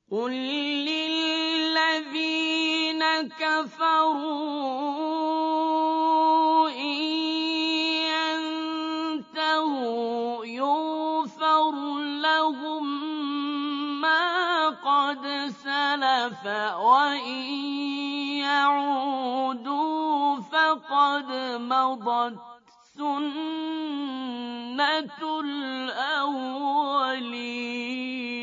قُل لِّلَّذِينَ كَفَرُوا إِن يَنتَهُوا يُغْفَرْ لَهُم مَّا قَدْ سَلَفَ وَإِن يَعُودُوا فَقَدْ مَضَتْ سُنَّتُ الْأَوَّلِينَ